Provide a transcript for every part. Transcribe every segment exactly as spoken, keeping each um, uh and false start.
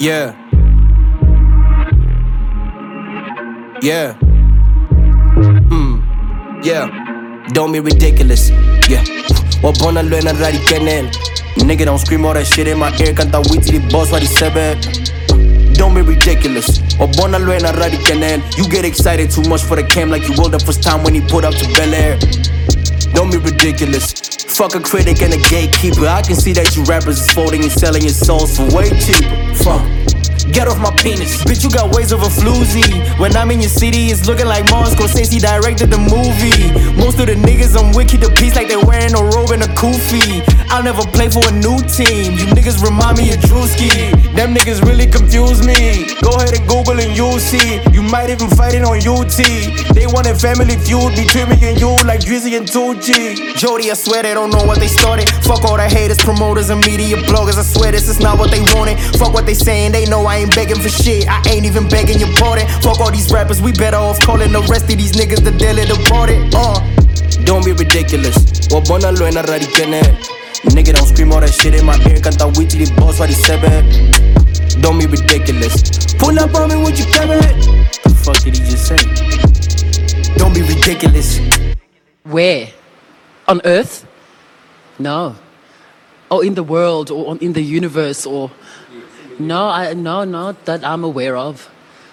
Yeah. Yeah. Hmm. Yeah. Don't be ridiculous. Yeah. Wag bona löna radical. Nigga don't scream all that shit in my ear. Canta weed till the boss what he said. Don't be ridiculous. Wag bona löna radical. You get excited too much for the cam like you will the first time when he put up to Bel Air. Don't be ridiculous. Fuck a critic and a gatekeeper. I can see that you rappers is folding and selling your souls for way cheaper. Fuck. Get off my penis. Bitch, you got ways of a floozy. When I'm in your city, it's looking like Martin Scorsese directed the movie. Most of the niggas I'm with keep the piece like they wearing a robe and a kufi. I'll never play for a new team. You niggas remind me of Drewski. Them niggas really confuse me. Go ahead and Google and you'll see. You might even fight it on U T. They want a family feud between me and you like Drizzy and Tucci. Jody, I swear they don't know what they started. Fuck all the haters, promoters, and media bloggers. I swear this is not what they wanted. Fuck what they saying, they know I ain't begging for shit. I ain't even begging your pardon. Fuck all these rappers, we better off calling the rest of these niggas the dealer departed. Uh. Don't be ridiculous. Wag bona löna radical. Nigga don't scream all that shit in my ear. Canta weed till the boss what he said. Don't be ridiculous. Pull up on me with your camera. The fuck did he just say? Don't be ridiculous. Where? On Earth? No. Or in the world, or on, in the universe, or no, I no, not that I'm aware of.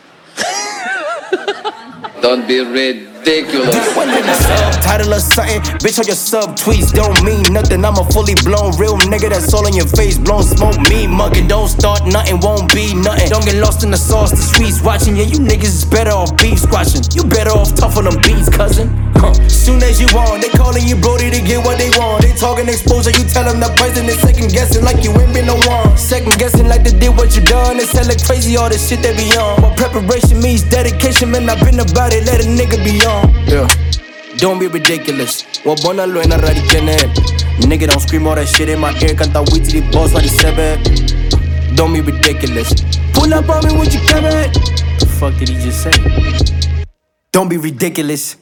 Don't be ridiculous. Subtitle or something, bitch on your subtweets don't mean nothing. I'm a fully blown real nigga that's all in your face. Blown smoke, me mugging. Don't start nothing, won't be nothing. Don't get lost in the sauce, the streets watching. Yeah, you niggas is better off beef squashing. You better off tough on them beats, cousin. Huh. Soon as you want, they calling you Brody to get what they want. They talking exposure, you tell them the price and they second guessing like you ain't been no one. Second guessing like they did what you done. They selling crazy all this shit they be on. But preparation means dedication, man. I've been about it, let a nigga be on. Yeah. Don't be ridiculous. Wag bona löna radical. Nigga don't scream all that shit in my ear. Canta weed till the boss what he said. Don't be ridiculous. Pull up on me with your camera. The fuck did he just say? Don't be ridiculous.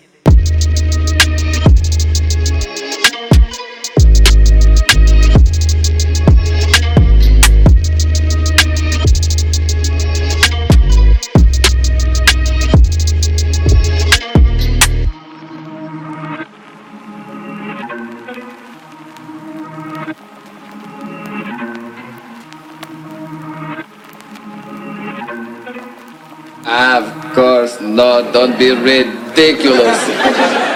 Of course, no, don't be ridiculous.